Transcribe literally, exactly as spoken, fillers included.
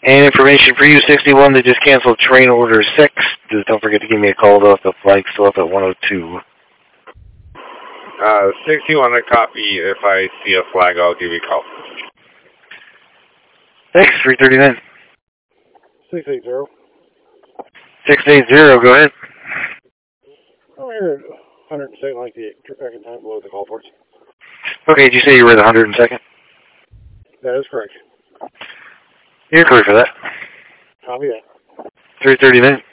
And information for you, sixty-one, they just canceled train order six. Just don't forget to give me a call, though, if the flag's still up at one oh two. Uh, sixty-one, I copy. If I see a flag, I'll give you a call. Thanks, three thirty-nine. six eighty. six eighty, go ahead. Oh, you're at one hundred second, like the second time below the call ports. Okay, did you say you were the one hundred second? That is correct. You're clear for that. Copy that. three thirty-nine.